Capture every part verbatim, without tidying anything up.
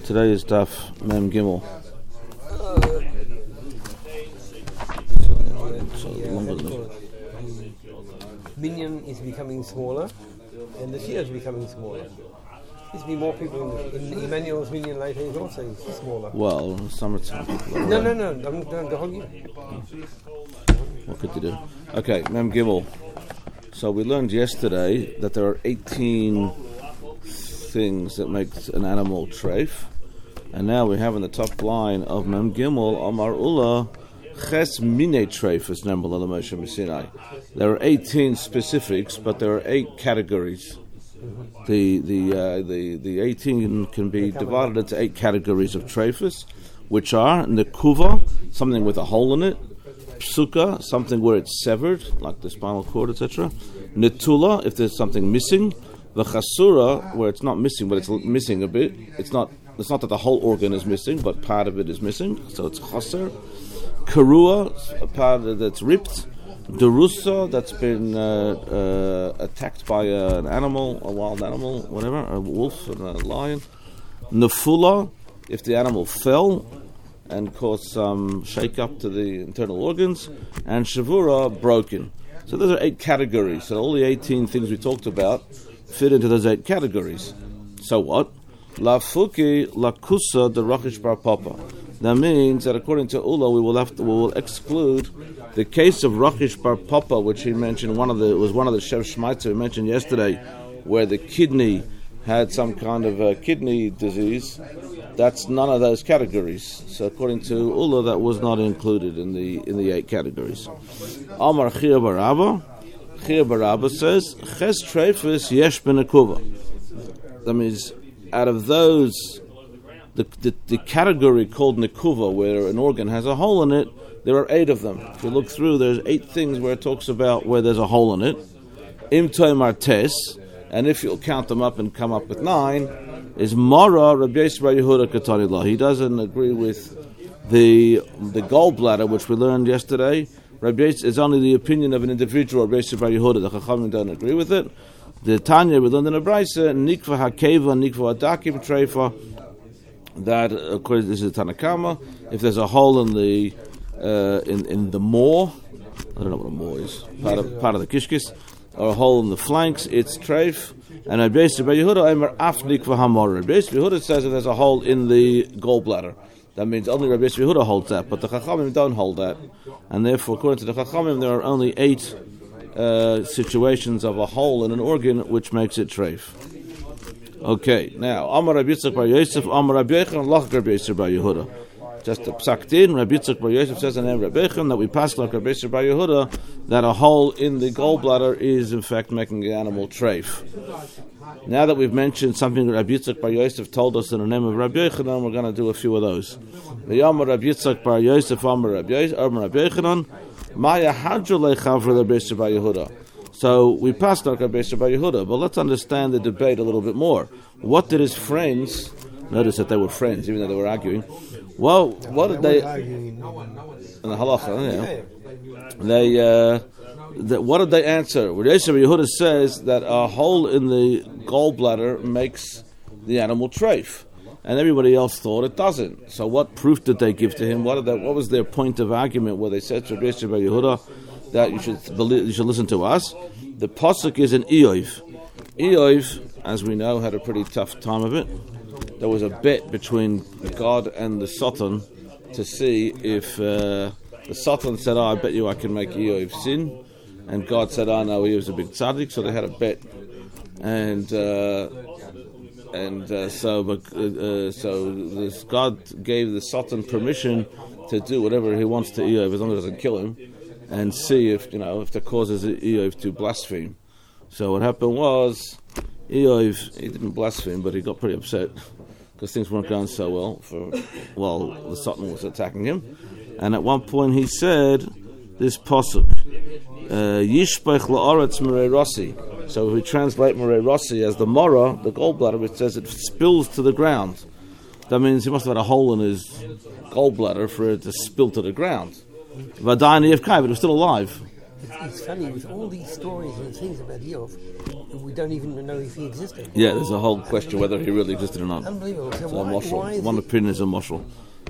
Today is Daf Mem Gimel. So, so Minyan is becoming smaller, and the Shia is becoming smaller. There's be more people in, in Emmanuel's Minyan later is also smaller. Well, summertime people. No, no, no, no, no, the whole year. What could you do? Okay, Mem Gimel. So we learned yesterday that there are eighteen things that make an animal treif, and now we have in the top line of Mem Gimel Amar Ula Ches Mine Treif is Nembel Ala Moshe Sinai. There are eighteen specifics, but there are eight categories. The the uh, the the eighteen can be divided into eight categories of treifus, which are nekuva, something with a hole in it; psuka, something where it's severed, like the spinal cord, et cetera; netula, if there's something missing; the chasura, where it's not missing, but it's missing a bit. It's not it's not that the whole organ is missing, but part of it is missing, so it's chaser; karua, a part that's ripped; derusa, that's been uh, uh, attacked by uh, an animal, a wild animal, whatever, a wolf and a lion; nefula, if the animal fell and caused some shake-up to the internal organs; and shavura, broken. So those are eight categories. So all the eighteen things we talked about fit into those eight categories. So what? La fuki la kusa de rachish bar papa. That means that according to Ula, we will have to, we will exclude the case of Rachish bar papa, which he mentioned. One of the was one of the Shev Shmaitzer we mentioned yesterday, where the kidney had some kind of a kidney disease. That's none of those categories. So according to Ula, that was not included in the in the eight categories. Amar Chia Barabba, Chia Barabba says Ches Treifus Yesh Ben Akuva. That means out of those. The, the, the category called nekuva, where an organ has a hole in it, there are eight of them. If you look through, there's eight things where it talks about where there's a hole in it. Im toimar tes, and if you'll count them up and come up with nine, is mara Rabbi Yosef bar Yehuda katanila. He doesn't agree with the the gallbladder, which we learned yesterday. Rabbi Yosef is only the opinion of an individual. Rabbi Yosef bar Yehuda, the Chachamim don't agree with it. The Tanya we learned in a brayso, nikva hakeva, nikva adakim treifa. That, of course, this is Tanakama. If there's a hole in the uh, in in the maw, I don't know what a maw is, part of part of the kishkis, or a hole in the flanks, it's treif. And Rabbi Yosef bar Yehuda Eimer afnik v'hamor. Rabbi Yosef bar Yehuda says if there's a hole in the gallbladder, that means only Rabbi Yosef bar Yehuda holds that, but the Chachamim don't hold that, and therefore, according to the Chachamim, there are only eight uh, situations of a hole in an organ which makes it treif. Okay, now Amar Rabbi Yitzchak bar Yosef, Amar Rabbi Yechon, Lach Rabbi Yosef bar Yehuda. Just a psak din, Rabbi Yitzchak bar Yosef says in the name of Rabbi Yechon that we pass like Rabbi Yosef bar Yehuda that a hole in the gallbladder is in fact making the animal treif. Now that we've mentioned something Rabbi Yitzchak bar Yosef told us in the name of Rabbi Yechon, we're going to do a few of those. The Amar Rabbi Yitzchak bar Yosef, Amar Rabbi Yechon, Maya Hadrulei Chavra Rabbi Yosef bar Yehuda. So we passed on Rabbi Yosef bar Yehuda, but let's understand the debate a little bit more. What did his friends, notice that they were friends, even though they were arguing, well, what did they, in the halacha, yeah, they, uh, the, what did they answer? Rabbi Yosef bar Yehuda says that a hole in the gallbladder makes the animal treif, and everybody else thought it doesn't. So what proof did they give to him? What, did they, what was their point of argument where they said to Rabbi Yosef bar Yehuda that you should believe, you should listen to us? The pasuk is in Eov. Eov, as we know, had a pretty tough time of it. There was a bet between God and the Satan to see if uh, the Satan said, oh, I bet you I can make Eov sin, and God said, oh no, he was a big tzaddik, so they had a bet. And uh, and uh, so uh, so this God gave the Satan permission to do whatever he wants to Eov, as long as it doesn't kill him, and see if, you know, if that causes Eov to blaspheme. So what happened was, Eov, he didn't blaspheme, but he got pretty upset because things weren't going so well for while the Satan was attacking him. And at one point he said this pasuk, Yishpech la'aretz merei rossi. So if we translate merei rossi as the mora, the gallbladder, which says it spills to the ground. That means he must have had a hole in his gallbladder for it to spill to the ground. Vadayin yevkai, but it was still alive. It's, it's funny, with all these stories and things about Eov, we don't even know if he existed. Yeah, there's a whole question whether he really existed or not. Unbelievable. So, So why, why is One it, opinion is a moshel.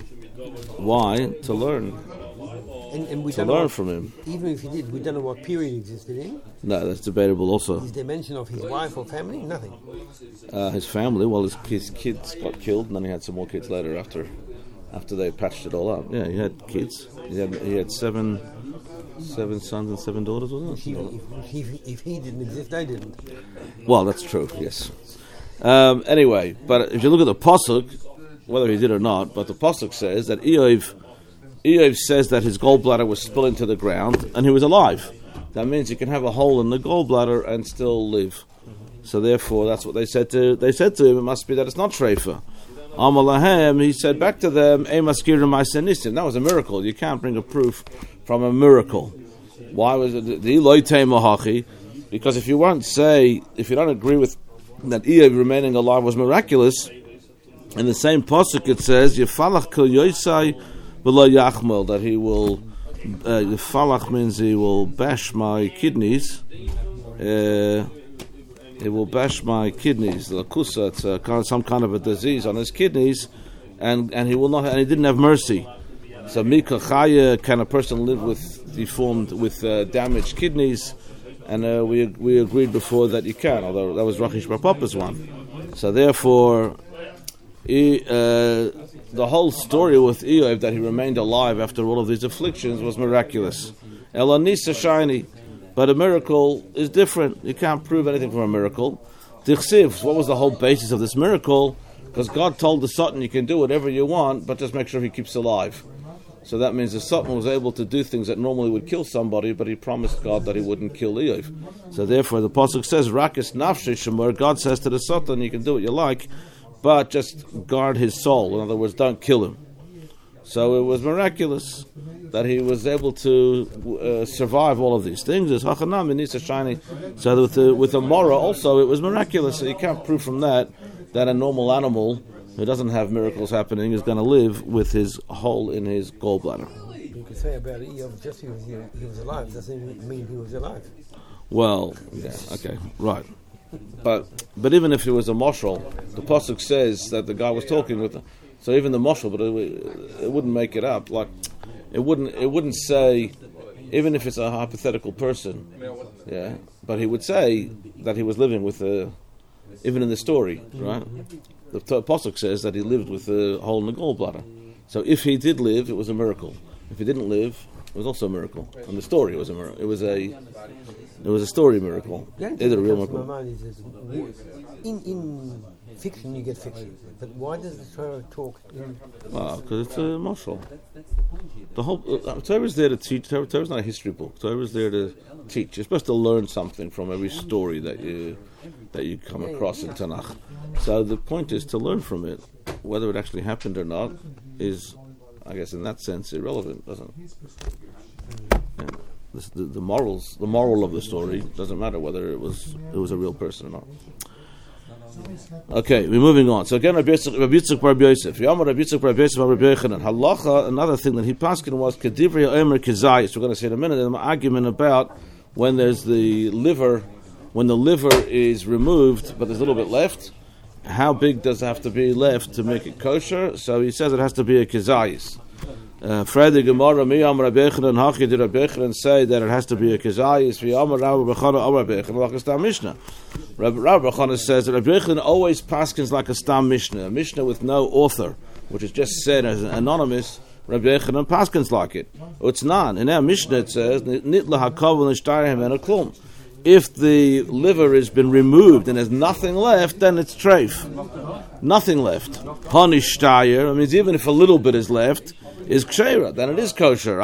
Why? To learn. and, and we To don't know learn what- from him. Even if he did, we don't know what period he existed in. No, that's debatable also. Is there mention of his wife or family? Nothing. Uh, his family, well, his, his kids got killed, and then he had some more kids later after after they patched it all up. Yeah, he had kids. He had, he had seven seven sons and seven daughters, wasn't He, it? if, if, if he didn't exist, they didn't. Well, that's true, yes. Um, anyway, but if you look at the Pasuk, whether he did or not, but the Pasuk says that Eov, Eov says that his gallbladder was spilled into the ground and he was alive. That means you can have a hole in the gallbladder and still live. So therefore, that's what they said to they said to him. It must be that it's not Shreifa. Amalahem, he said back to them, Emaskirim Ma'asenisim. That was a miracle. You can't bring a proof from a miracle. Why was it the Eloitei Mahachi? Because if you won't say, if you don't agree with that Eov remaining alive was miraculous, in the same pasuk it says, Yefalach kol yoisai v'lo yachmel, that he will, uh, Yefalach means he will bash my kidneys, uh, he will bash my kidneys, the lakusa, it's a, kind of, some kind of a disease on his kidneys, and, and he will not, and he didn't have mercy. So Mika Chaya, can a person live with deformed, with uh, damaged kidneys? And uh, we we agreed before that you can, although that was Rachish Bar Papa's one. So therefore, he, uh, the whole story with Eov, that he remained alive after all of these afflictions, was miraculous. Elanisa shiny, but a miracle is different. You can't prove anything from a miracle. Dichsiv, what was the whole basis of this miracle? Because God told the Satan, you can do whatever you want, but just make sure he keeps alive. So that means the Satan was able to do things that normally would kill somebody, but he promised God that he wouldn't kill Eov. So therefore the Pasuk says, Rakis nafshi shemur, God says to the Satan, you can do what you like, but just guard his soul. In other words, don't kill him. So it was miraculous that he was able to uh, survive all of these things. So with the, with the Mora also, it was miraculous. So you can't prove from that that a normal animal who doesn't have miracles happening is going to live with his hole in his gallbladder. You could say about Eov, just because he, he was alive doesn't mean he was alive. Well, yeah, okay, right. But but even if it was a moshel, the pasuk says that the guy was talking with. The, so even the moshel, but it, it wouldn't make it up. Like it wouldn't it wouldn't say, even if it's a hypothetical person, yeah. But he would say that he was living with a, even in the story, right? The t- pasuk says that he lived with a hole in the gallbladder. So if he did live, it was a miracle. If he didn't live, it was also a miracle. And the story was a miracle. It was a it was a story miracle. The only Is it a thing real that comes to miracle? my mind is that in, in fiction you get fiction, but why does the Torah talk in... Well, because it's a mashal. The whole uh, Torah is there to teach. Torah is not a history book. Torah is there to teach. You're supposed to learn something from every story that you that you come across in Tanakh. So the point is to learn from it. Whether it actually happened or not is, I guess, in that sense, irrelevant, doesn't it? Yeah. This, the, the morals, the moral of the story doesn't matter whether it was it was a real person or not. Okay, we're moving on. So again, Rabbi Yitzchak Bar Yosef, Yom Rabbi Yitzchak Bar Yosef, Rabbi Yochanan. Halacha. Another thing that he paskin was Kedivrei Omer Kezayis. We're going to say in a minute an argument about when there's the liver, when the liver is removed, but there's a little bit left. How big does it have to be left to make it kosher? So he says it has to be a Kezayis. Uh, Friday Gemara, Miyam Rabbi Yochanan, Hachi did Rabbi Yochanan say that it has to be a Kezayis. V'yam Rabbi Bechana, Rabbi Yochanan, like a Stam Mishnah. Rabbi Bechana says that Rabbi Yochanan always paskins like a Stam Mishnah, a Mishnah with no author, which is just said as an anonymous. Rabbi Yochanan paskins like it. It's not. In our Mishnah it says, Nitla HaKavul Nishtarehim and a Klum. If the liver has been removed and there's nothing left, then it's treif. Nothing left. Hanishtayer, I mean, even if a little bit is left, is kshera, then it is kosher.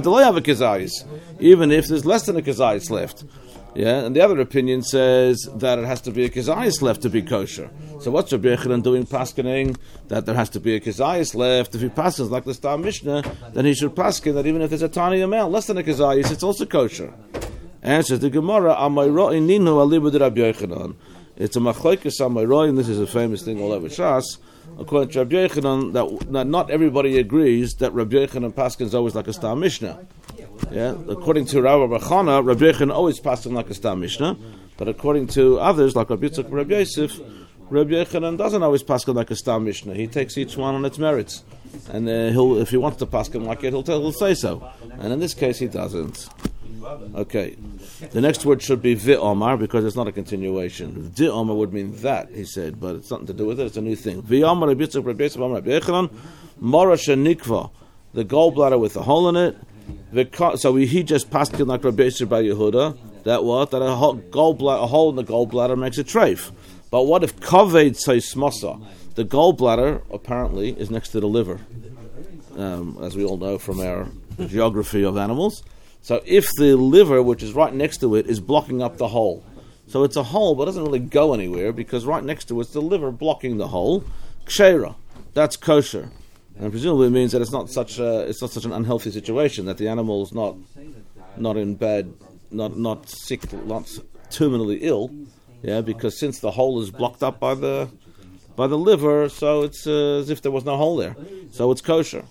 Even if there's less than a kezayis left. Yeah, and the other opinion says that it has to be a kezayis left to be kosher. So what's Rabbi Yochanan doing paskening? That there has to be a kezayis left. If he passes like the Stam Mishnah, then he should pasken that even if there's a tiny amount, less than a kezayis, it's also kosher. Answers the Gemara, Amayro ininu alibud Rabbi Yochanan. It's a machlokes Amayro, and this is a famous thing all over Shas. According to Rabbi Yochanan, that, that not everybody agrees that Rabbi Yochanan paskins always like a Stam Mishnah. Yeah, according to Rabbi Bachana, Rabbi Yechon always passed like a Stam Mishnah, but according to others, like Rabbi Yitzchak and Rabbi Yosef, Rabbi Yechanan doesn't always paskin like a Stam Mishnah. He takes each one on its merits, and uh, he'll, if he wants to paskin like it, he'll tell, he'll say so. And in this case, he doesn't. Okay, the next word should be V'omar because it's not a continuation. V'omar would mean that, he said, but it's nothing to do with it. It's a new thing. V'omar Rabbi Yitzchak, Rabbi Yosef, Rabbi Yechanan, Mora shenikva, the gallbladder with a hole in it. So he just paskin like Rabbi Yosef by Yehuda. That what? That a hole, gallbladder, a hole in the gallbladder makes a treif. But what if kaved seismasa? The gallbladder apparently is next to the liver, um, as we all know from our geography of animals. So if the liver, which is right next to it, is blocking up the hole, so it's a hole but doesn't really go anywhere because right next to it's the liver blocking the hole. Kshera, that's kosher, and presumably it means that it's not such a, it's not such an unhealthy situation that the animal is not not in bad, not not sick, not terminally ill. Yeah, because since the hole is blocked up by the by the liver, so it's uh, as if there was no hole there. So it's kosher.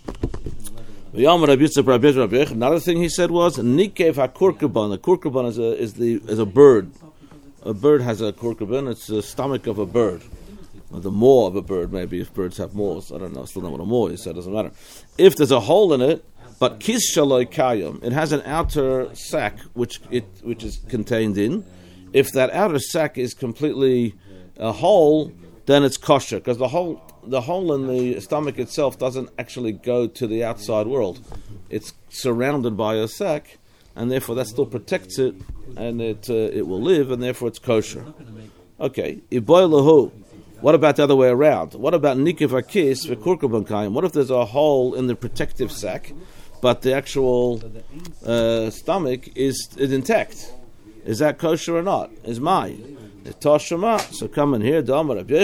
Another thing he said was Nikev hakurkaban. A kurkaban is a is the is a bird. A bird has a kurkaban. It's the stomach of a bird, or the maw of a bird. Maybe if birds have maws, I don't know. I still know what a maw is, so it doesn't matter. If there's a hole in it, but kis shaloi kayim, it has an outer sac which it which is contained in. If that outer sac is completely a hole, then it's kosher because the hole, the hole in the stomach itself doesn't actually go to the outside world. It's surrounded by a sac, and therefore that still protects it, and it uh, it will live, and therefore it's kosher. Okay, iboilahu. What about the other way around? What about nikiv hakis v'kurkaban kayim? What if there's a hole in the protective sac, but the actual uh, stomach is, is intact? Is that kosher or not? Is my so come in here.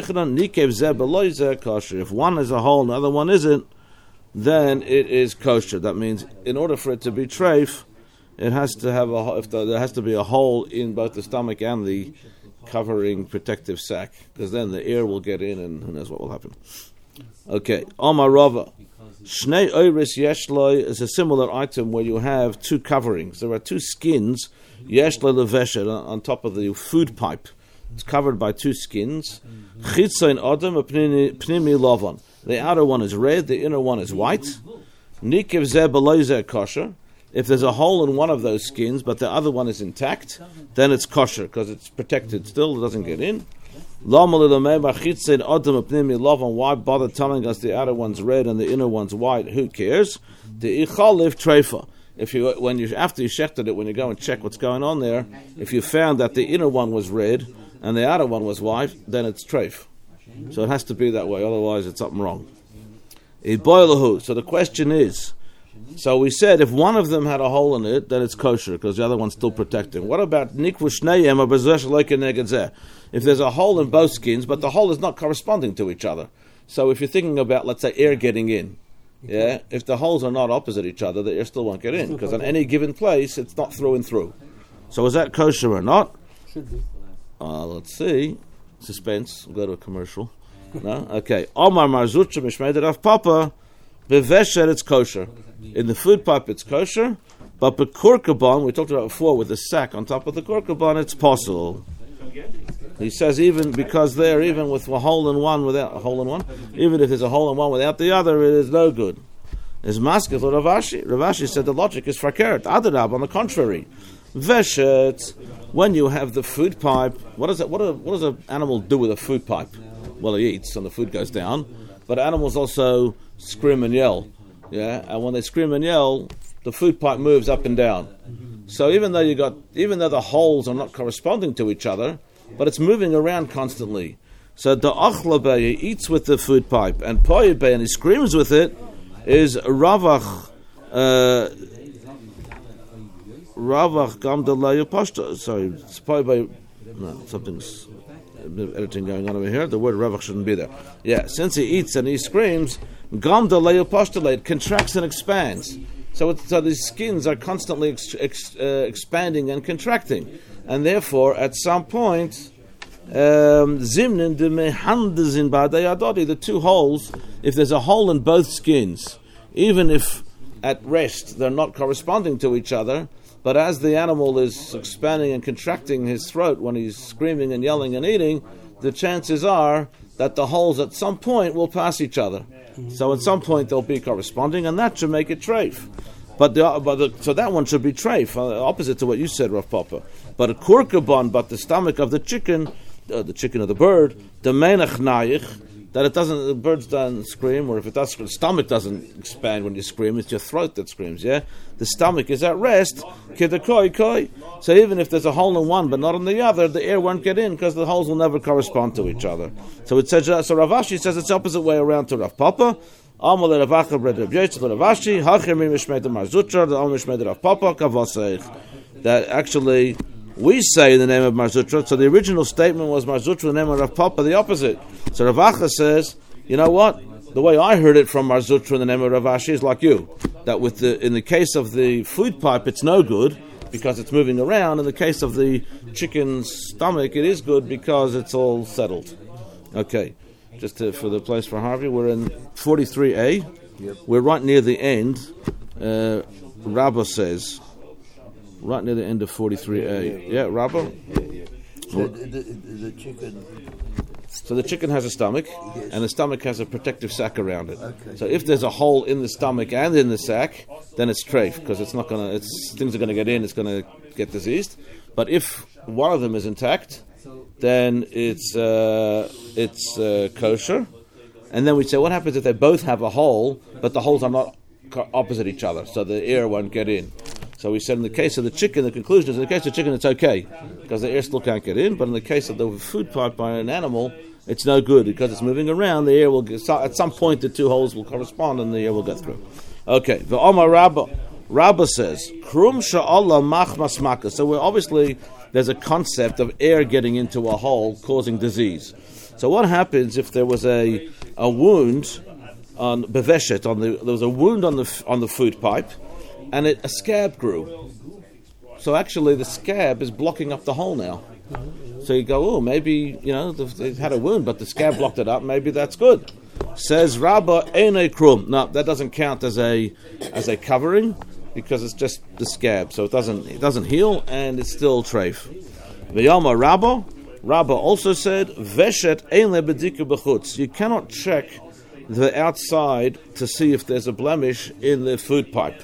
If one is a hole and the other one isn't, then it is kosher. That means in order for it to be treif, it has to have a if the, there has to be a hole in both the stomach and the covering protective sac, because then the air will get in and who knows what will happen. Okay, Omar Rava. Shnei oiris yeshloi is a similar item where you have two coverings. There are two skins, yeshloi leveshet, on top of the food pipe. It's covered by two skins. Chitzain adam pnimi lavan. The outer one is red, the inner one is white. Nikiv zeh below zeh kosher. If there's a hole in one of those skins, but the other one is intact, then it's kosher because it's protected still; it doesn't get in. Why bother telling us the outer one's red and the inner one's white? Who cares? The ichaliv treifa. If you, when you after you shechted it, when you go and check what's going on there, if you found that the inner one was red and the outer one was white, then it's treif. So it has to be that way. Otherwise, it's something wrong. So the question is. So we said if one of them had a hole in it, then it's kosher because the other one's still protecting. What about nikvu shneyem or bezesh like neged zeh? If there's a hole in both skins, but the hole is not corresponding to each other. So if you're thinking about, let's say, air getting in, yeah, if the holes are not opposite each other, the air still won't get in because on any given place, it's not through and through. So is that kosher or not? Should be. Uh, let's see. Suspense. We'll go to a commercial. No? Okay. Omar Marzucha Mishmeidet of Papa. Bevesher, it's kosher. In the food pipe, it's kosher. But bekurkaban, we talked about before, with the sack on top of the kurkaban, it's possible. He says even because there, even with a hole in one without a hole in one, even if there's a hole in one without the other, it is no good. Is masked or Ravashi? Ravashi said the logic is fakert. Adarab, on the contrary, veshet. When you have the food pipe, what does it? What, a, what does an animal do with a food pipe? Well, he eats and the food goes down. But animals also scream and yell, yeah. And when they scream and yell, the food pipe moves up and down. So even though you got, even though the holes are not corresponding to each other, but it's moving around constantly. So the achlabe, he eats with the food pipe, and poyebe, and he screams with it, is ravach, uh, ravach gamdalayu pashta. Sorry, it's poyebe. No, something's editing going on over here. The word ravach shouldn't be there. Yeah, since he eats and he screams, gamdalayu pashta, it contracts and expands. So, it's, so these skins are constantly ex, ex, uh, expanding and contracting, and therefore, at some point, zimnin de mehandezin ba'adayadodi, the two holes. If there's a hole in both skins, even if at rest, they're not corresponding to each other, but as the animal is expanding and contracting his throat when he's screaming and yelling and eating, the chances are that the holes at some point will pass each other. Mm-hmm. So at some point they'll be corresponding, and that should make it treif. But the, but the, so that one should be treif, uh, opposite to what you said, Rav Papa. But a kurkaban, but the stomach of the chicken, uh, the chicken of the bird, the menach nayich, that it doesn't, the birds don't scream, or if it does, the stomach doesn't expand when you scream, it's your throat that screams, yeah? The stomach is at rest, kidakoi koi. So even if there's a hole in one but not in the other, the air won't get in because the holes will never correspond to each other. So it says, so Rav Ashi says it's the opposite way around to Rav Papa. Amal Rav Acha bred Rav Yosef Rav Ashi, hachir mi mishmei de Marzutra, the Om mishmei de Rav Papa, kavaseich. That actually, we say in the name of Marzutra, so the original statement was Marzutra in the name of Rav Papa, the opposite. So Rav Acha says, you know what? The way I heard it from Marzutra in the name of Rav Ashi is like you. That with the in the case of the food pipe, it's no good because it's moving around. In the case of the chicken's stomach, it is good because it's all settled. Okay, just to, for the place for Harvey, we're in forty-three A. Yep. We're right near the end. Uh, Rabbah says, right near the end of forty-three A. Yeah, yeah, yeah. yeah Rabbah? Yeah, yeah. So the, the, the chicken... So the chicken has a stomach, yes. And the stomach has a protective sac around it. Okay. So if there's a hole in the stomach and in the sac, then it's treif, because it's not gonna. It's things are gonna get in. It's gonna get diseased. But if one of them is intact, then it's uh, it's uh, kosher. And then we say, what happens if they both have a hole, but the holes are not co- opposite each other, so the air won't get in? So we said in the case of the chicken, the conclusion is in the case of chicken, it's okay, because the air still can't get in. But in the case of the food pipe by an animal, it's no good, because it's moving around, the air will get, so at some point the two holes will correspond and the air will get through. Okay, the Omar Rabbah, Rabbah says, Krum sha'Allah machmas makkah. So we're obviously, there's a concept of air getting into a hole causing disease. So what happens if there was a a wound on beveshet, on the there was a wound on the on the food pipe, and it, a scab grew. So actually the scab is blocking up the hole now. So you go, oh, maybe, you know, it had a wound, but the scab blocked it up, maybe that's good. Says Rabbah, Einei Krum. No, that doesn't count as a as a covering, because it's just the scab. So it doesn't it doesn't heal, and it's still treif. V'yama Rabbah, Rabbah also said, Veshet Einei B'diku B'chutz. You cannot check the outside to see if there's a blemish in the food pipe.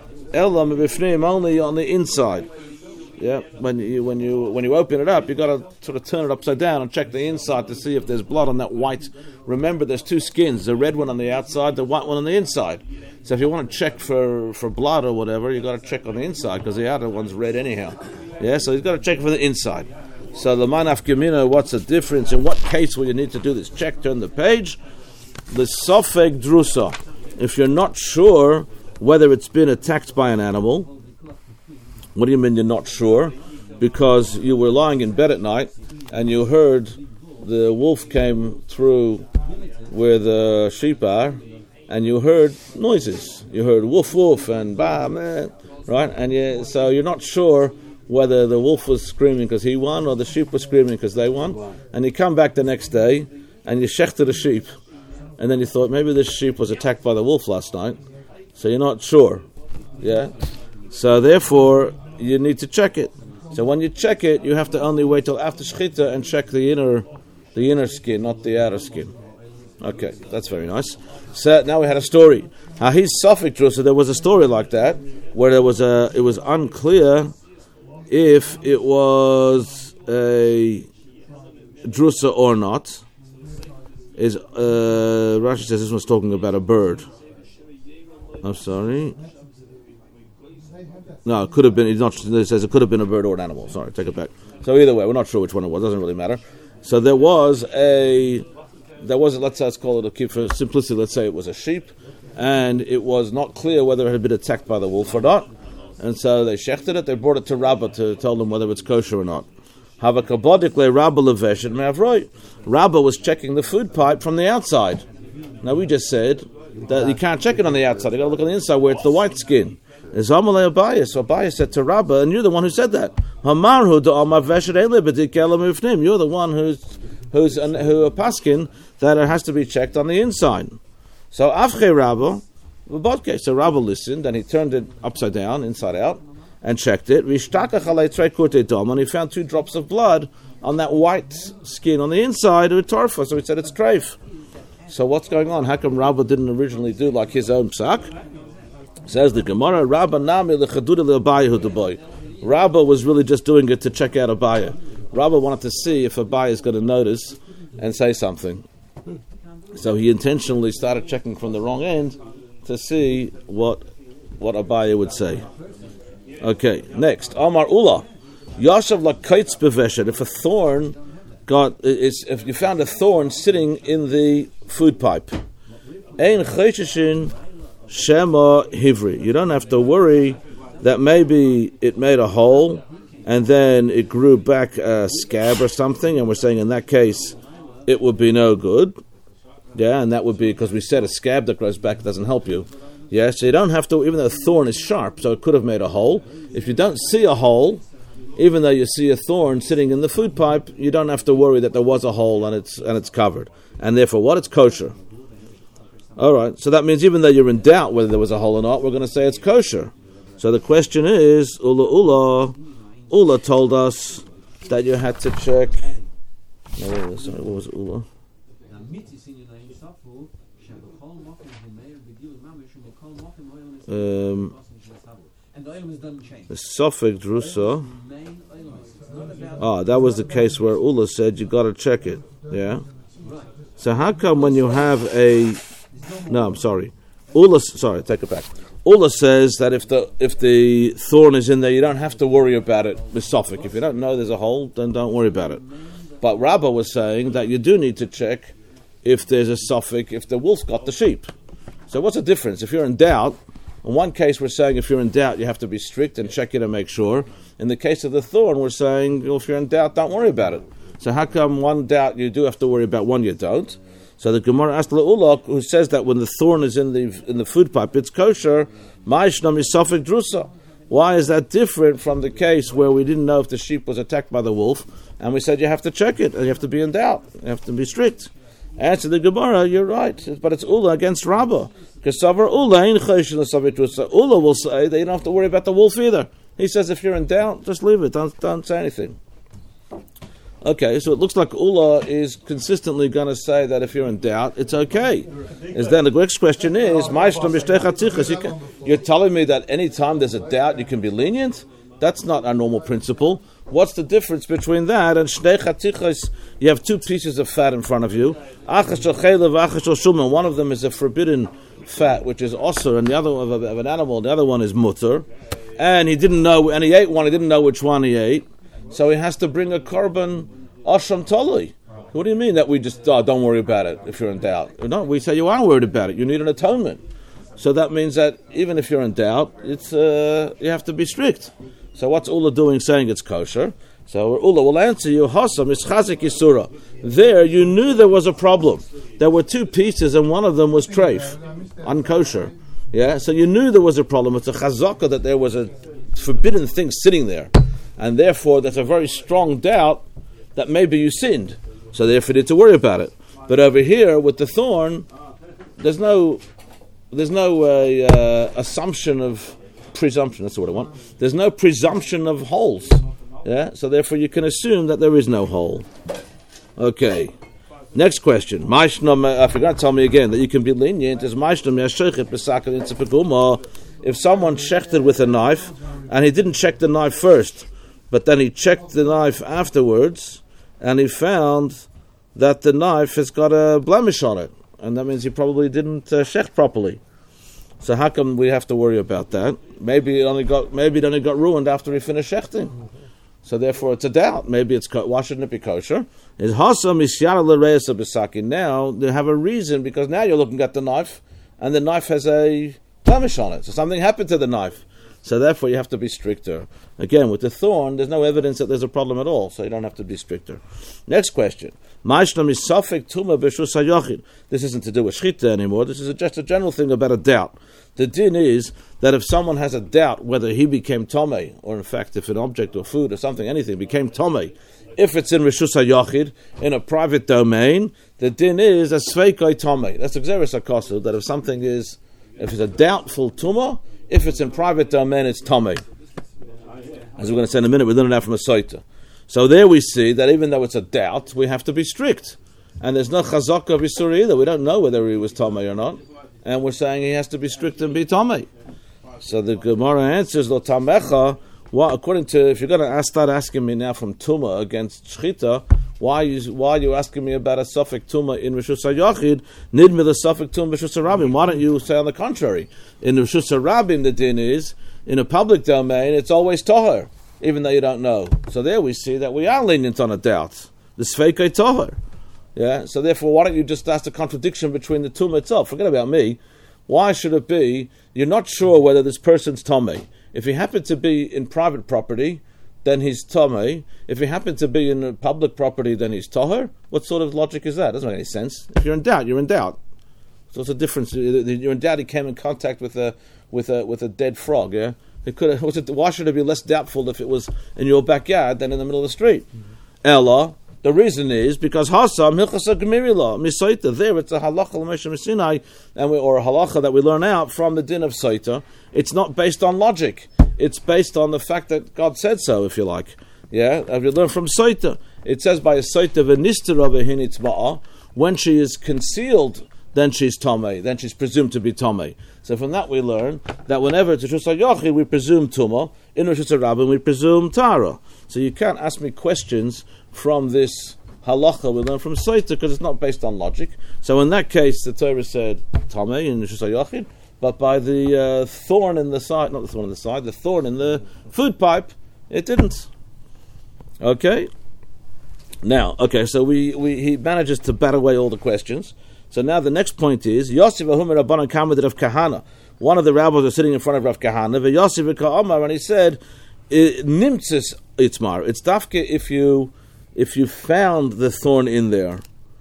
Ela Mebifneim, only on the inside. Yeah, when you when you when you open it up, you got to sort of turn it upside down and check the inside to see if there's blood on that white. Remember, there's two skins: the red one on the outside, the white one on the inside. So if you want to check for, for blood or whatever, you got to check on the inside because the outer one's red anyhow. Yeah, so you've got to check for the inside. So the manaf gemina, what's the difference? In what case will you need to do this check? Turn the page. The sofeg drusa. If you're not sure whether it's been attacked by an animal. What do you mean you're not sure? Because you were lying in bed at night and you heard the wolf came through where the sheep are, and you heard noises. You heard woof woof and bah man, right? And you, so you're not sure whether the wolf was screaming because he won or the sheep was screaming because they won. And you come back the next day and you shechted the sheep, and then you thought maybe this sheep was attacked by the wolf last night. So you're not sure, yeah. So therefore, you need to check it. So when you check it, you have to only wait till after shechita and check the inner, the inner skin, not the outer skin. Okay, that's very nice. So now we had a story. Hahis Safik Drusa. So there was a story like that where there was a. It was unclear if it was a drusa or not. Is uh, Rashi says this one's talking about a bird. I'm sorry. No, it could have been. It's not. It says it could have been a bird or an animal. Sorry, take it back. So either way, we're not sure which one it was. Doesn't really matter. So there was a. There was. Let's let's call it a for simplicity. Let's say it was a sheep, and it was not clear whether it had been attacked by the wolf or not. And so they shechted it. They brought it to Rabbah to tell them whether it's kosher or not. Havakabodikle Rabbah levesh and Mavroy. Rabbah was checking the food pipe from the outside. Now we just said that you can't check it on the outside. You got to look on the inside where it's the white skin. Is Amalei Abayis. So Abayis said to Rabbah, and you're the one who said that. You're the one who's who's who a paskin that it has to be checked on the inside. So Avche Rabbah, Okay, so Rabba listened and he turned it upside down, inside out, and checked it. And he found two drops of blood on that white skin on the inside of a torfa. So he said it's treif. So what's going on? How come Rabba didn't originally do like his own psak? Says the Gemara, Rabba nami lechadura le'abayahu deboy. Rabba was really just doing it to check out Abaya. Rabba wanted to see if Abaya is going to notice and say something. So he intentionally started checking from the wrong end to see what what Abaya would say. Okay, next. Amar Ula. Yashav lakaitz beveshet. If a thorn got, it's, if you found a thorn sitting in the food pipe, ein cheshishin shema hivri. You don't have to worry that maybe it made a hole and then it grew back a scab or something, and we're saying in that case it would be no good. Yeah, and that would be because we said a scab that grows back doesn't help you. Yeah, so you don't have to, even though a thorn is sharp, so it could have made a hole. If you don't see a hole, even though you see a thorn sitting in the food pipe, you don't have to worry that there was a hole and it's and it's covered. And therefore, what? It's kosher. All right, so that means even though you're in doubt whether there was a hole or not, we're going to say it's kosher. So the question is, Ula Ula, Ula told us that you had to check. No, sorry, what was it, Ula? Um, the Sofek Drusa. Ah, that was the case where Ula said you got to check it. Yeah. So how come when you have a no, I'm sorry, Ula. Sorry, take it back. Ula says that if the if the thorn is in there, you don't have to worry about it with Sofek. If you don't know there's a hole, then don't worry about it. But Rabbah was saying that you do need to check if there's a Sofek, if the wolf got the sheep. So what's the difference? If you're in doubt, in one case we're saying if you're in doubt you have to be strict and check it and make sure. In the case of the thorn we're saying well, if you're in doubt don't worry about it. So how come one doubt you do have to worry about, one you don't? So the Gemara asked Le'ulok, who says that when the thorn is in the in the food pipe it's kosher, Ma'ishnam is Sofek Drusa. Why is that different from the case where we didn't know if the sheep was attacked by the wolf and we said you have to check it and you have to be in doubt, you have to be strict? Answer the Gemara, you're right, but it's Ula against Rabbah. Because Savar Ula ain't Choshen Sofek Drusa. Ula will say that you don't have to worry about the wolf either. He says if you're in doubt, just leave it, don't, don't say anything. Okay, so it looks like Ula is consistently going to say that if you're in doubt, it's okay. Is then the next question is, you can, you're telling me that any time there's a doubt you can be lenient? That's not our normal principle. What's the difference between that and shnei chatichos? You have two pieces of fat in front of you. Achas shel chelev, achas shel shuman. One of them is a forbidden fat, which is osur, and the other one of, of an animal, the other one is mutter. And he didn't know, and he ate one, he didn't know which one he ate. So he has to bring a korban asham tolui. What do you mean that we just oh, don't worry about it if you're in doubt? No, we say you are worried about it. You need an atonement. So that means that even if you're in doubt, it's uh, you have to be strict. So what's Ula doing saying it's kosher? So Ula will answer you, Hasam is chazik yisura. There you knew there was a problem. There were two pieces and one of them was treif, unkosher. Yeah, so you knew there was a problem. It's a chazaka that there was a forbidden thing sitting there. And therefore there's a very strong doubt that maybe you sinned. So therefore you need to worry about it. But over here with the thorn, there's no there's no uh, uh, assumption of presumption, that's what I want. There's no presumption of holes. Yeah, so therefore you can assume that there is no hole. Okay. Next question. I forgot to tell me again that you can be lenient as if someone shechted with a knife and he didn't check the knife first, but then he checked the knife afterwards and he found that the knife has got a blemish on it, and that means he probably didn't uh, shecht properly. So how come we have to worry about that? Maybe it only got maybe it only got ruined after he finished shechting. So therefore, it's a doubt. Maybe it's why shouldn't it be kosher? Is hasam isyara l'reisa b'saki. Now they have a reason because now you're looking at the knife, and the knife has a blemish on it. So something happened to the knife. So therefore, you have to be stricter. Again, with the thorn, there's no evidence that there's a problem at all, so you don't have to be stricter. Next question. This isn't to do with shchita anymore. This is a, just a general thing about a doubt. The din is that if someone has a doubt whether he became tomei, or in fact if an object or food or something, anything, became tomei, if it's in Rishus HaYachid, in a private domain, the din is a sveikai tomei. That's exeris hakosu, that if something is If it's a doubtful tumah, if it's in private domain, it's tamei. As we're going to say in a minute, we learn it out from a Saita. So there we see that even though it's a doubt, we have to be strict. And there's no chazaka of Yisur either. We don't know whether he was tamei or not. And we're saying he has to be strict and be tamei. So the Gemara answers, Lo tamecha, well, according to, if you're going to ask, start asking me now from tumah against shchita, why are you, why are you asking me about a suffix tumah in Rishus HaYachid? Nidmi the suffix tumah Rishus HaRabim. Why don't you say on the contrary? In Rishus HaRabim, the din is, in a public domain, it's always toher, even though you don't know. So there we see that we are lenient on a doubt. The sfeikei toher. Yeah. So therefore, why don't you just ask the contradiction between the tumah itself? Forget about me. Why should it be, you're not sure whether this person's tamei. If he happened to be in private property, then he's tamei. If he happened to be in a public property, then he's toher. What sort of logic is that? Doesn't make any sense. If you're in doubt, you're in doubt. So what's the difference? You're in doubt. He came in contact with a with a with a dead frog. Yeah, it could. Was it? Why should it be less doubtful if it was in your backyard than in the middle of the street? Mm-hmm. Ella. The reason is because Hasam Hilchasa Gemirila Misaita. There it's a halacha l'Moshe Sinai, and we or a halacha that we learn out from the din of Saita. It's not based on logic. It's based on the fact that God said so, if you like. Yeah, as we learn from Saita, it says by a Saita v'nistera v'hinitz ma'a. When she is concealed, then she's tamei. Then she's presumed to be tamei. So from that we learn that whenever it's a Rishus HaYachid, we presume tumah. In Rishus HaRabim, we presume tara. So you can't ask me questions from this halacha we learn from Saita because it's not based on logic. So in that case, the Torah said tamei in Rishus HaYachid, but by the uh, thorn in the side, not the thorn in the side, the thorn in the food pipe, it didn't. Okay. Now, okay, so we, we he manages to bat away all the questions. So now the next point is Yosef Ahumer Rabbanan Kamed Rav Kahana. One of the rabbis was sitting in front of Rav Kahana. Yosef Ka'amar, and he said, "Nimtzis Itzmar." It's dafke if you if you found the thorn in there.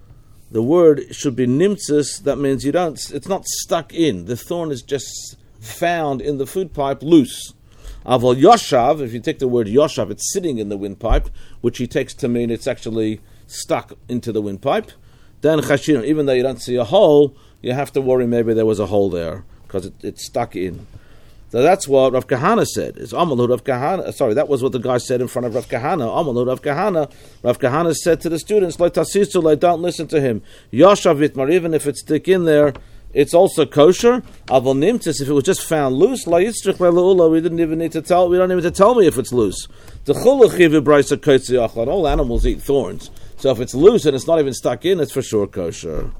The word should be nimtzis. That means you don't. It's not stuck in. The thorn is just found in the food pipe, loose. Aval Yoshav. If you take the word Yoshav, it's sitting in the windpipe, which he takes to mean it's actually stuck into the windpipe. Then chashin, even though you don't see a hole, you have to worry maybe there was a hole there because it, it's stuck in. So that's what Rav Kahana said. It's Amalu Rav Kahana. Sorry, that was what the guy said in front of Rav Kahana. Amalu Rav Kahana. Rav Kahana said to the students, "Lo tasisu, like don't listen to him. Yoshav vitmar, even if it's stick in there, it's also kosher. Avol nimtzis, if it was just found loose, la yitzrich le'ula, we didn't even need to tell. We don't even need to tell me if it's loose. The chulachiv v'braisa kotzi achlan. All animals eat thorns. So if it's loose and it's not even stuck in, it's for sure kosher."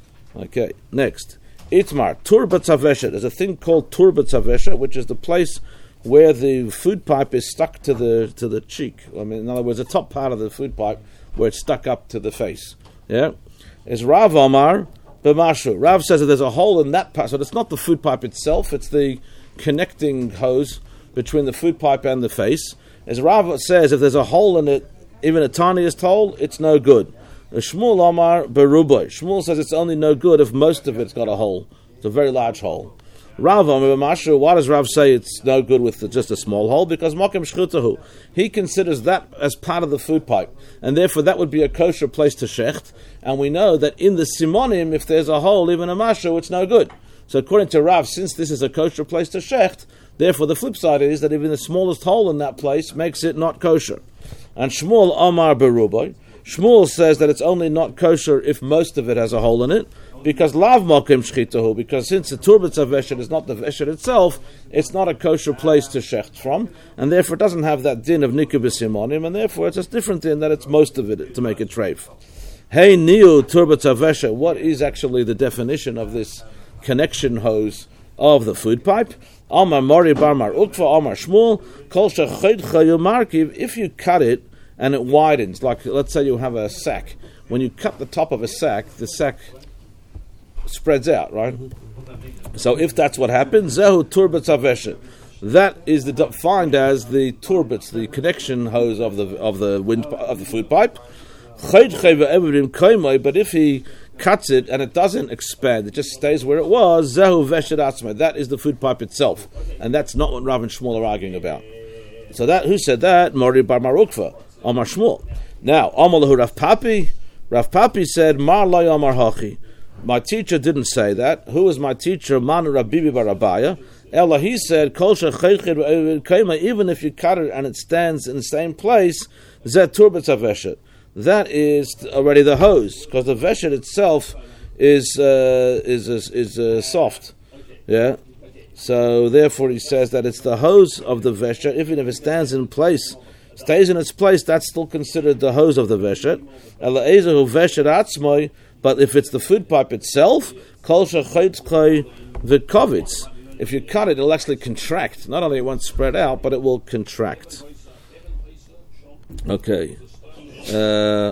Okay, next. Itmar, turba tzavesha. There's a thing called turba tzavesha, which is the place where the food pipe is stuck to the to the cheek. I mean, in other words, the top part of the food pipe where it's stuck up to the face. Yeah? Is Rav Omar b'mashu. Rav says that there's a hole in that part. So it's not the food pipe itself, it's the connecting hose between the food pipe and the face. As Rav says, if there's a hole in it, even a tiniest hole, it's no good. Shmuel Omar Beruboy. Shmuel says it's only no good if most of it's got a hole. It's a very large hole. Rav Omar B'mashu, why does Rav say it's no good with just a small hole? Because Mokim Shchutahu. He considers that as part of the food pipe. And therefore that would be a kosher place to shecht. And we know that in the Simonim, if there's a hole, even a mashu, it's no good. So according to Rav, since this is a kosher place to shecht, therefore the flip side is that even the smallest hole in that place makes it not kosher. And Shmuel Omar Beruboy. Shmuel says that it's only not kosher if most of it has a hole in it, because lav mokim shchitahu, because since the turba tzaveshet is not the veshet itself, it's not a kosher place to shecht from, and therefore it doesn't have that din of nikah b'simonim, and therefore it's a different din that it's most of it to make it treif. Hey niu turba tzaveshet, what is actually the definition of this connection hose of the food pipe? Amar Mori Bar Mar Ukva Amar Shmuel Kol shechayt chayumarkiv, if you cut it and it widens, like let's say you have a sack. When you cut the top of a sack, the sack spreads out, right? So if that's what happens, zehu turbat tzaveshet, that is the defined as the turbats, the connection hose of the of the wind of the food pipe. But if he cuts it and it doesn't expand, it just stays where it was, zehu veshet atzma, that is the food pipe itself, and that's not what Rav and Shmuel are arguing about. So that who said that? Mori Bar Marukva. Amar Shmuel. Now, Amalahu Rav Papi, Rav Papi said, Mar Lai Amar Hachi. My teacher didn't say that. Who was my teacher? Manu Rabbi bar Abaya. Ella, he said, Kol shechaychid, even if you cut it and it stands in the same place, zet turbetz aveshet. That is already the hose, because the veshet itself is uh, is is, is uh, soft. Yeah. So therefore, he says that it's the hose of the veshet. Even if it stands in place, stays in its place, that's still considered the hose of the veshet. Ella ezehu veshet atzmoi. But if it's the food pipe itself, kol shechaytzkei v'kovitz. If you cut it, it'll actually contract. Not only it won't spread out, but it will contract. Okay. Uh,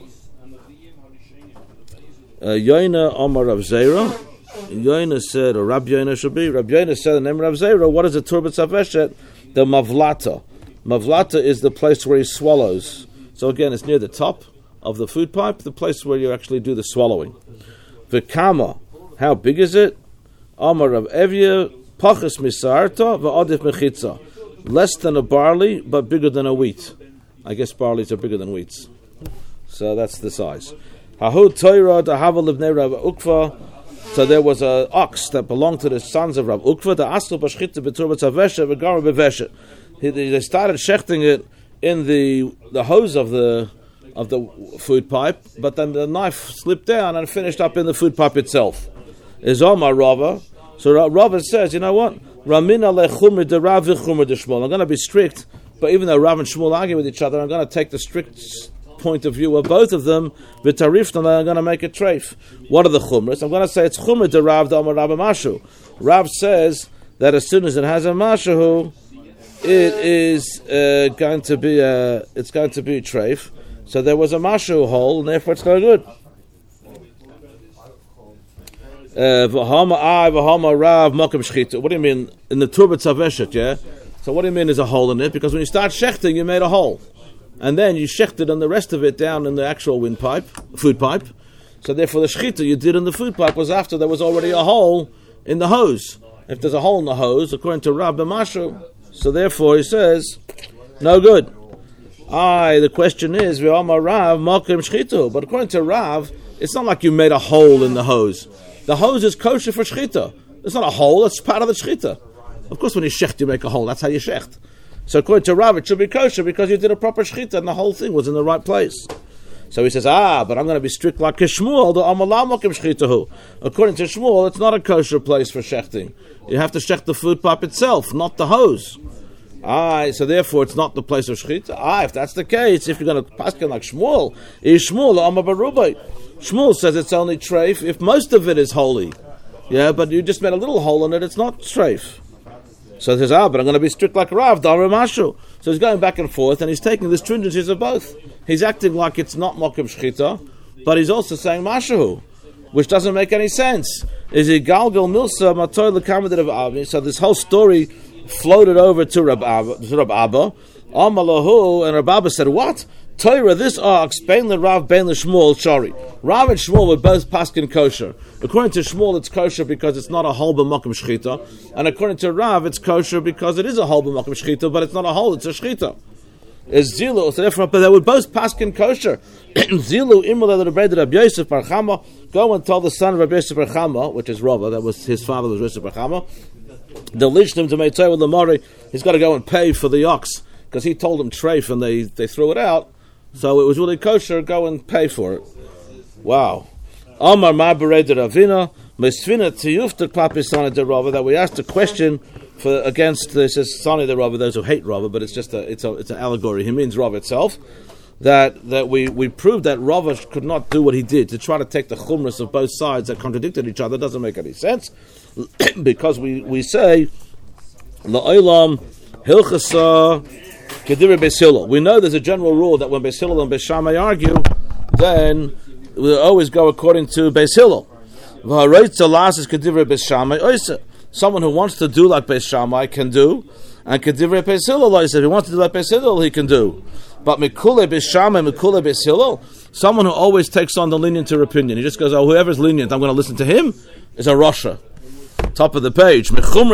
Yoina Omar Rav Zera. Yoina said, or Rabbi Yoina should be. Rabbi Yoina said, the name of Rav Zera, what is the turbetz aveshet? The mavlata. Mavlata is the place where he swallows. So again, it's near the top of the food pipe, the place where you actually do the swallowing. V'kama, how big is it? Amar Rav Evya, pachas misarta v'adif mechitza. Less than a barley, but bigger than a wheat. I guess barleys are bigger than wheats. So that's the size. Hahu toira dahava livnei Rav Ukva. So there was an ox that belonged to the sons of Rav Ukva. The askel b'shchita b'turbetz aveshet v'gara b'veshet. They started shechting it in the the hose of the of the food pipe, but then the knife slipped down and finished up in the food pipe itself. Is Omar Rava. So Rava says, you know what? Ramina lechumr de Rav v'chumr de Shmuel. I'm going to be strict, but even though Rav and Shmuel argue with each other, I'm going to take the strict point of view of both of them. V'tarifna, and I'm going to make a treif. What are the chumras? I'm going to say it's chumr de Rav de Omar Rav Mashu. Rav says that as soon as it has a mashu, it is uh, going to be a it's going to be a treif. So there was a mashu hole, and therefore it's going good. V'hama I, v'hama Rav, makom shchita. What do you mean? In the turbetz aveshet, yeah? So what do you mean there's a hole in it? Because when you start shechting, you made a hole. And then you shechted on the rest of it down in the actual windpipe, food pipe. So therefore the shchita you did in the food pipe was after there was already a hole in the hose. If there's a hole in the hose, according to Rav b'mashu, so therefore he says, no good. Aye, the question is, v'hama Rav, makom shchita. But according to Rav, it's not like you made a hole in the hose. The hose is kosher for shchita. It's not a hole, it's part of the shchita. Of course, when you shecht, you make a hole. That's how you shecht. So according to Rav, it should be kosher because you did a proper shchita and the whole thing was in the right place. So he says, ah, but I'm going to be strict like Shmuel. According to Shmuel, it's not a kosher place for shechting. You have to shecht the food pipe itself, not the hose. Ah, so therefore it's not the place of shchita. Ah, if that's the case, if you're going to paskin like Shmuel, is Shmuel Amar Barubai. Shmuel says it's only treif if most of it is holy. Yeah, but you just made a little hole in it, it's not treif. So he says, ah, but I'm going to be strict like Rav, Dara Mashu. So he's going back and forth, and he's taking the stringencies of both. He's acting like it's not Mokim Shchita, but he's also saying Mashu, which doesn't make any sense. Is he Galgal Milsa, Matoy Lekamadid of Abi? So this whole story floated over to Rab Abba, to Rab Abba. Amalahu, and Rab Abba said, what? Torah, this ox, Bein LeRav, Bein LeShmuel, Shari. Rav and Shmuel were both paskin kosher. According to Shmuel, it's kosher because it's not a hole b'makom shchita, and according to Rav, it's kosher because it is a hole b'makom shchita, but it's not a hole; it's a shchita. Is Zilu? So therefore, but they were both paskin kosher. Zilu imul le'Rabbi Rabbi Yosef bar Chama. Go and tell the son of Rabbi Yosef bar Chama, which is Rava, that was his father, was Yosef bar Chama. The lishnim to Meitzay with the Mori. He's got to go and pay for the ox because he told him treif, and they they threw it out. So it was really kosher, go and pay for it. Wow. Amar Ma'berei de Ravina, Mesfina Tiyufta Klapi Sani de Rava, that we asked a question for against this is Sani de Rava, those who hate Rava, but it's just a it's a it's an allegory. He means Rava itself. That that we, we proved that Rava could not do what he did to try to take the chumras of both sides that contradicted each other doesn't make any sense. Because we, we say La'olam Hilchasa we know there's a general rule that when Beis Hillel and Beis Shammai argue, then we always go according to Beis Hillel. Someone who wants to do like Beis Shammai can do, and Kedivrei Beis Hillel, if he wants to do like Beis Hillel, he can do. But Mikule Beis Shammai, Mikule Beis Hillel, someone who always takes on the lenient opinion, he just goes, oh, whoever's lenient, I'm going to listen to him, is a Rasha. Top of the page.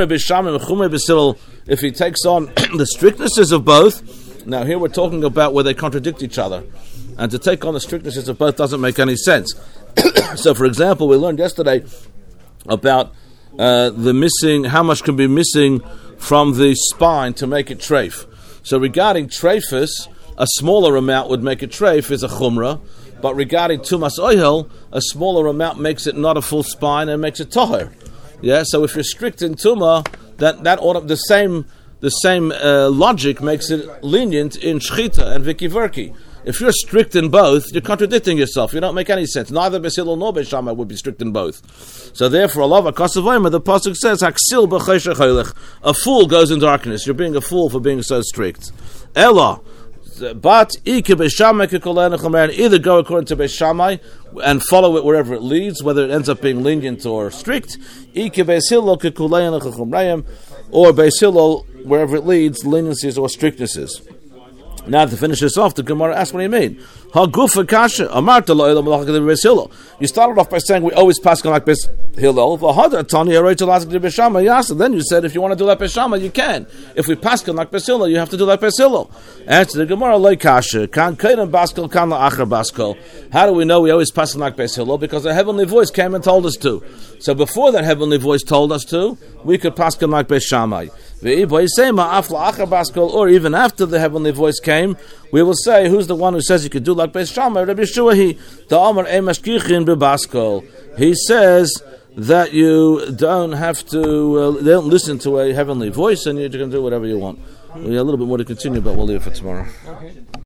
If he takes on the strictnesses of both, now here we're talking about where they contradict each other, and to take on the strictnesses of both doesn't make any sense. So, for example, we learned yesterday about uh, the missing, how much can be missing from the spine to make it treif. So, regarding treifus, a smaller amount would make it treif is a chumrah, but regarding tumas oihel, a smaller amount makes it not a full spine and makes it toher. Yeah, so if you're strict in tuma, that that order, the same the same uh, logic makes it lenient in shchita and vikiverki. If you're strict in both, you're contradicting yourself. You don't make any sense. Neither Beis Hillel nor Beis Shammai would be strict in both. So therefore, Allah Kasavayma, the pasuk says, "Haksil b'choshev choylech." A fool goes in darkness. You're being a fool for being so strict. Ella. But either go according to Beis Shammai and follow it wherever it leads, whether it ends up being lenient or strict, or Beis Hillel, wherever it leads, leniencies or strictnesses. Now to finish this off, the Gemara asks, what do you mean? You started off by saying we always pass like Beis Hillel. Then you said if you want to do like Beis Shammai, you can. If we pass like Beis Hillel, you have to do like Beis Hillel. Answer the Gemara, how do we know we always pass like Beis Hillel? Because a heavenly voice came and told us to. So before that heavenly voice told us to, we could pass like Beis Shammai. Or even after the heavenly voice came, we will say, who's the one who says you could do like Beis Shammai? Rabbi Yeshua, he, the Amar Emashkichin bebaskol. He says that you don't have to, uh, they don't listen to a heavenly voice, and you can do whatever you want. We have a little bit more to continue, but we'll leave it for tomorrow. Okay.